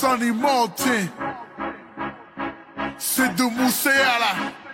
Sonny Maltin, Sidhu Moosewala.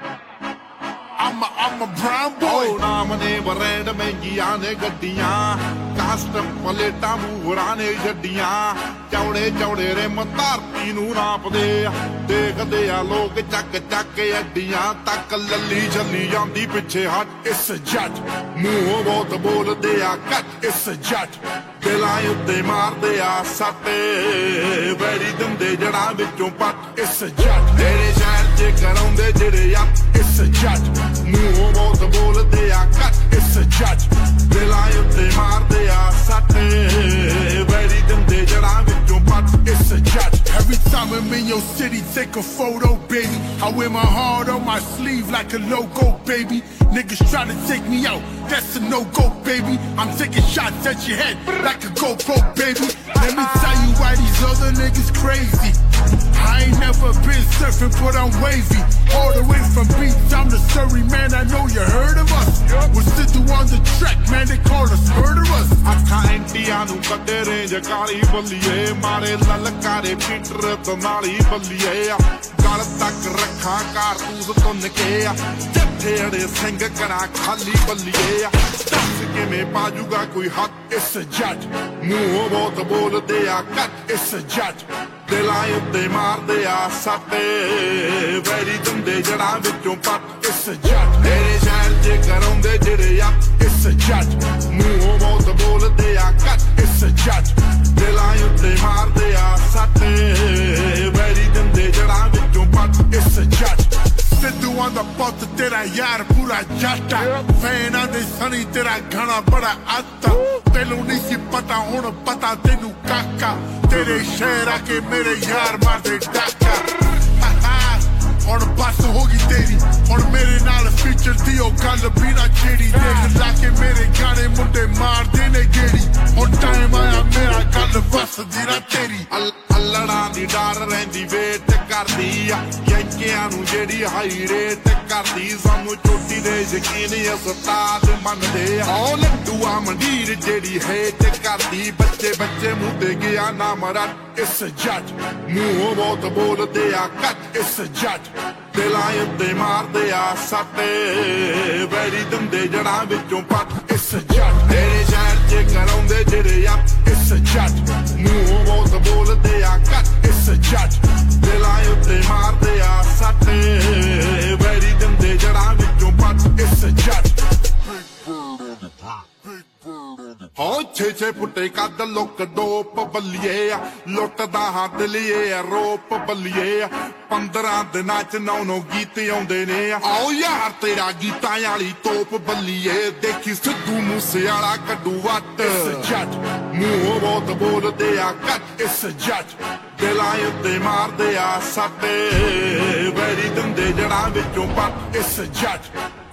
I'm a brown boy. Oh, naam ne brand ਮਹਿੰਗੀਆਂ ਨੇ ਗੱਡੀਆਂ custom ਪਲੇਟਾਂ ਮੂਹਰਾਂ ਨੇ ਛੱਡੀਆਂ ਚੌੜੇ ਚੌੜੇ ਰਿਮ ਧਰਤੀ ਨੂੰ ਨਾਪਦੇ ਆ ਦੇਖਦੇ ਆ ਲੋਕ ਚੱਕ ਚੱਕ ਅੱਡੀਆਂ ਤੱਕ ਲੱਲੀ ਛੱਲੀ ਜਾਂਦੀ ਪਿੱਛੇ ਹੱਟ It's a judge. ਮੂੰਹ ਬਹੁਤ ਬੋਲਦੇ ਆ ਕੱਟ It's a judge. ਦਿਲਾਂ ਉੱਤੇ ਮਾਰਦੇ ਆ ਸੱਟੇ ਵੈਰੀ ਦਿੰਦੇ ਜੜਾਂ ਵਿੱਚੋਂ ਪੱਟ It's a judge. ਤੇਰੇ ਸ਼ਹਿਰ 'ਚ ਕਰਾਉਂਦੇ ਜਿਹੜੇ ਆ It's a judge. ਮੂੰਹ ਬਹੁਤ ਬੋਲਦੇ ਆ ਕੱਟ It's a judge. ਦਿਲਾਂ ਉੱਤੇ ਮਾਰਦੇ ਆ ਸੱਟੇ ਵੈਰੀ ਦਿੰਦੇ ਜੜਾਂ ਵਿੱਚੋਂ ਪੱਟ It's a judge. Every time I'm in your city, take a photo, baby. I wear my heart on my sleeve like a logo, baby. Niggas try to take me out, that's a no-go, baby. I'm taking shots at your head like a GoPro, baby. Let me tell you why these other niggas crazy. I ain't never been surfing, but I'm wavy. All the way from beach, I'm the Surrey man, I know you heard of us. We're Sidhu on the track, man, they call us murderers. ਅੱਖਾਂ ਐਂਟੀਆਂ ਨੂੰ ਕੱਢੇ range ਕਾਲੀ ਬੱਲੀਏ ਮਾਰੇ ਲਲਕਾਰੇ Peter ਬਨਾਲੀ ਬੱਲੀਏ ਆ ਗਲ ਤੱਕ ਰੱਖਾਂ ਕਾਰਤੂਸ ਤੁੰਨ ਕੇ ਆ ਜੱਥੇ ਅੜੇ ਸਿੰਘ ਕਰਾਂ ਖਾਲੀ ਬੱਲੀਏ ਆ ਦੱਸ ਕਿਵੇਂ ਪਾਜੂਗਾ ਕੋਈ ਹੱਥ It's a judge. ਮੂੰਹ ਬਹੁਤ ਬੋਲਦੇ ਆ ਕੱਟ It's a judge. ਦਿਲਾਂ ਉੱਤੇ ਮਾਰਦੇ ਆ ਸੱਟੇ ਵੈਰੀ ਦਿੰਦੇ ਜੜਾਂ ਵਿੱਚੋਂ ਪੱਟ It's a judge. ਤੇਰੇ ਸ਼ਹਿਰ 'ਚ ਕਰਾਉਂਦੇ ਜਿਹੜੇ ਆ It's a judge. ਮੂੰਹ ਬਹੁਤ ਬੋਲਦੇ ਆ ਕੱਟ It's a judge. ਦਿਲਾਂ ਉੱਤੇ ਮਾਰਦੇ ਆ ਸੱਟੇ ਵੈਰੀ ਦਿੰਦੇ ਜੜਾਂ ਵਿੱਚੋਂ ਪੱਟ It's a judge. Sidhu on the pot tera yaar pura jata. Fan aan de sunny tera ghana bada atta. Tenu nahi si pata hun pata tenu kaka. Tere sheher aake mere yaar maar de daka. On the bus hogi teri. On mere naal feature diyo gall bina chedi. Dekh la ke mere gaane munde maar dene gedi. On time aaya mera gall vas dira teri. ਅੱਲੜਾਂ ਦੀ ਡਰ ਰਹਿੰਦੀ wait ਕਰਦੀ ਆ ਯੰਕਿਆਂ ਨੂੰ ਜਿਹੜੀ high rate ਕਰਦੀ ਸਾਨੂੰ ਚੋਟੀ ਦੇ ਯਕੀਨ ਉਸਤਾਦ ਮੰਨਦੇ ਆ ਉਹ ਲੱਡੂਆ ਮੰਡੀਰ ਜਿਹੜੀ ਹੇਟ ਕਰਦੀ ਬੱਚੇ ਬੱਚੇ ਮੂੰਹ ਤੇ ਗਿਆ ਨਾ ਮਰਨ It's a judge. ਮੂੰਹ ਬਹੁਤ ਬੋਲਦੇ ਆ ਕੱਟ It's a judge. ਦਿਲਾਂ ਉੱਤੇ ਮਾਰਦੇ ਆ ਸੱਟੇ ਵੈਰੀ ਦਿੰਦੇ ਜੜਾਂ ਵਿੱਚੋਂ ਪੱਟ It's a judge. ਤੇਰੇ ਸ਼ਹਿਰ 'ਚ ਕਰਾਉਂਦੇ ਜਿਹੜੇ ਆ It's a judge. ਮੂੰਹ ਬਹੁਤ ਬੋਲਦੇ ਆ ਕੱਟ It's a judge. ਦਿਲਾਂ ਉੱਤੇ ਮਾਰਦੇ ਆ ਸੱਟੇ ਵੈਰੀ ਦਿੰਦੇ ਜੜਾਂ ਵਿੱਚੋਂ ਪੱਟ It's a judge. ਹੋ ਛੇ ਫੁੱਟੇ ਕੱਦ ਲੁੱਕ ਡੋਪ ਬੱਲੀਏ ਆ ਲੁੱਟਦਾ ਹੱਥ ਲਿਏ ਆ ਰੋਪ ਬੱਲੀਏ ਆ 15 ਦਿਨਾਂ 'ਚ 9 ਗੀਤ ਆਉਂਦੇ ਨੇ ਆਓ ਯਾਰ ਤੇਰਾ ਗੀਤਾਂ ਵਾਲੀ ਤੋਪ ਬੱਲੀਏ ਦੇਖੀ ਸਿੱਧੂ ਮੂਸੇਵਾਲਾ ਕੱਢੂ ਵੱਟ It's a judge. ਮੂੰਹ ਬਹੁਤ ਬੋਲਦੇ ਆ ਕੱਟ It's a judge. ਦਿਲਾਂ ਉੱਤੇ ਮਾਰਦੇ ਆ ਸੱਟੇ ਵੈਰੀ ਦਿੰਦੇ ਜੜਾਂ ਵਿੱਚੋਂ ਪੱਟ It's a judge.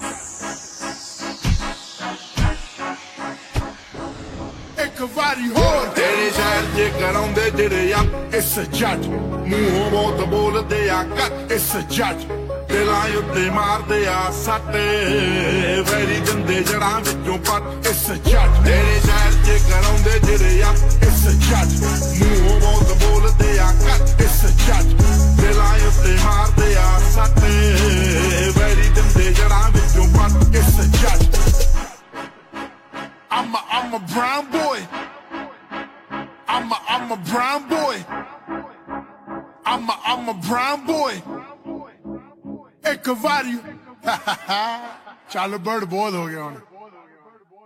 ਇੱਕ ਵਾਰੀ ਹੋਰ ਤੇਰੇ ਸ਼ਹਿਰ 'ਚ ਕਰਾਉਂਦੇ ਜਿਹੜੇ ਆ It's a judge. ਮੂੰਹ ਬਹੁਤ ਬੋਲਦੇ ਆ ਕੱਟ It's a judge. ਦਿਲਾਂ ਉੱਤੇ ਮਾਰਦੇ ਆ ਸੱਟੇ ਵੈਰੀ ਦਿੰਦੇ ਜੜਾਂ ਵਿੱਚੋਂ ਪੱਟ It's a judge. ਤੇਰੇ ਸ਼ਹਿਰ 'ਚ ਕਰਾਉਂਦੇ ਜਿਹੜੇ ਆ It's a judge. ਮੂੰਹ ਬਹੁਤ ਬੋਲਦੇ ਆ ਕੱਟ It's a judge. ਦਿਲਾਂ ਉੱਤੇ ਮਾਰਦੇ ਆ ਸੱਟੇ ਵੈਰੀ ਦਿੰਦੇ ਜੜਾਂ ਵਿੱਚੋਂ ਪੱਟ It's a judge. I'm a brown boy. I'm a brown boy. I'm a brown boy. ਇੱਕ ਵਾਰੀ ਚੱਲ ਬਰਡ ਬਹੁਤ ਹੋ ਗਿਆ ਹੁਣ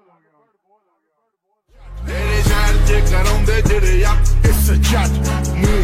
ਤੇਰੇ ਸ਼ਹਿਰ 'ਚ ਕਰਾਉਂਦੇ ਜਿਹੜੇ ਆ It's a judge.